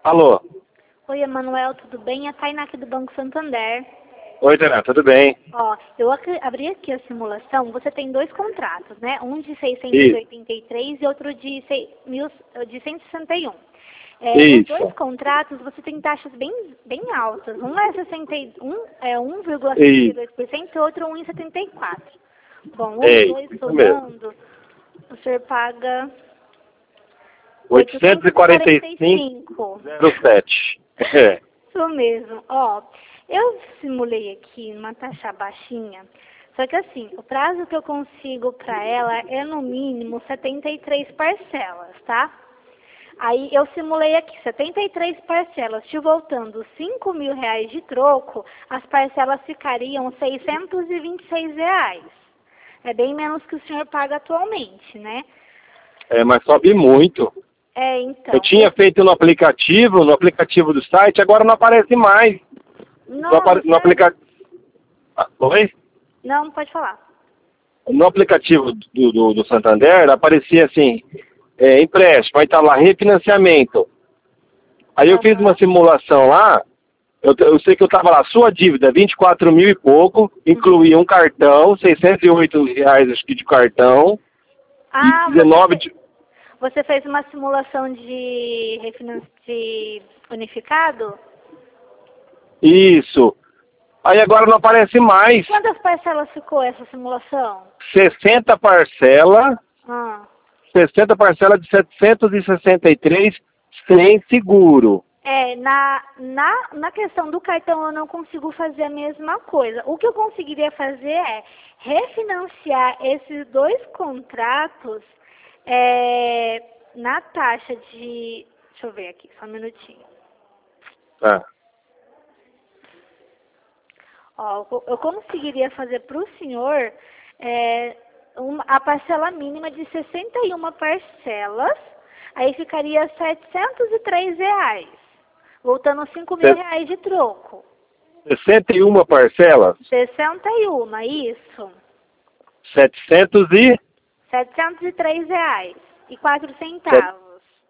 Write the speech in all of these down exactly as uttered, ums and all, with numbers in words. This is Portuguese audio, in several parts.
Alô? Oi, Emanuel, tudo bem? É a Tainá aqui do Banco Santander. Oi, Tainá, tudo bem? Ó, eu ac- abri aqui a simulação, você tem dois contratos, né? Um de seiscentos e Isso. oitenta e três e outro de, sei- mil, de cento e sessenta e um. É, os Isso. dois contratos, você tem taxas bem, bem altas. Um é, sessenta e um, é um vírgula sessenta e dois por cento e outro um vírgula setenta e quatro por cento. Bom, os Ei, dois isso mesmo. somando, o senhor paga oitocentos e quarenta e cinco oitocentos e quarenta e cinco. zero sete. É. Isso mesmo. Ó, eu simulei aqui uma taxa baixinha, só que assim, o prazo que eu consigo para ela é no mínimo setenta e três parcelas, tá? Aí eu simulei aqui setenta e três parcelas, te voltando cinco mil reais de troco, as parcelas ficariam seiscentos e vinte e seis reais. É bem menos que o senhor paga atualmente, né? É, mas sobe muito. É, então. Eu tinha feito no aplicativo, no aplicativo do site, agora não aparece mais. Não, No, apare- no sério? aplicativo. Oi? Não, não pode falar. No aplicativo do, do, do Santander aparecia assim, é, empréstimo, aí tá lá, refinanciamento. Aí eu fiz uma Aham. simulação lá, eu, eu sei que eu tava lá, sua dívida, vinte e quatro mil e pouco, incluía um cartão, seiscentos e oito reais acho que de cartão, Ah, e você dezenove fez, de... você fez uma simulação de, refinan- de unificado? Isso. Aí agora não aparece mais. Quantas parcelas ficou essa simulação? sessenta parcela, Ah. sessenta parcela de setecentos e sessenta e três sem seguro. É, na, na, na questão do cartão eu não consigo fazer a mesma coisa. O que eu conseguiria fazer é refinanciar esses dois contratos é, na taxa de... Deixa eu ver aqui, só um minutinho. Tá. Ó, eu eu conseguiria fazer para o senhor é, uma- a parcela mínima de sessenta e uma parcelas, aí ficaria setecentos e três reais, voltando cinco mil reais de troco. sessenta e uma parcelas, sessenta e um, isso. setecentos e... setecentos e três reais e quatro centavos.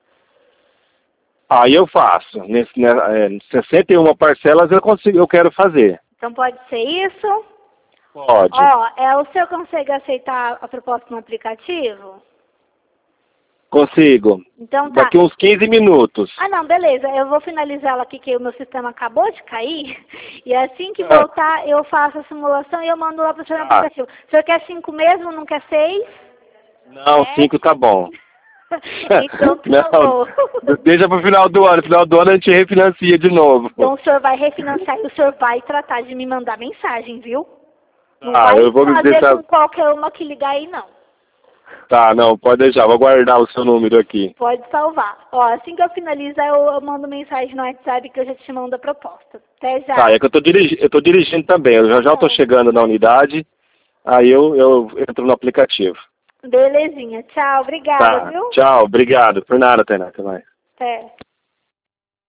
Aí eu faço. Nesse, né, é, sessenta e uma parcelas eu consigo, eu quero fazer. Então pode ser isso? Pode. Ó, é, o senhor consegue aceitar a proposta no aplicativo? Consigo. Então tá. Daqui uns quinze minutos. Ah, não, beleza. Eu vou finalizar ela aqui, que o meu sistema acabou de cair. E assim que Ah. voltar, eu faço a simulação e eu mando lá para o senhor no Ah. aplicativo. O senhor quer cinco mesmo, não quer seis? Não, É? cinco tá bom. Então tá Não, bom. deixa pro final do ano. No final do ano a gente refinancia de novo. Então o senhor vai refinanciar e o senhor vai tratar de me mandar mensagem, viu? Não Ah, vai eu vou fazer deixar... com qualquer uma que ligar aí, não. Tá, não, pode deixar. Vou guardar o seu número aqui. Pode salvar. Ó, assim que eu finalizar, eu, eu mando mensagem no WhatsApp que eu já te mando a proposta. Até já. Tá, é que eu tô, dirigi... eu tô dirigindo também. Eu já já tô chegando na unidade. Aí eu, eu entro no aplicativo. Belezinha. Tchau. Obrigada, Tá, viu? tchau. Obrigado. Por nada, Tainá. Até mais. Até.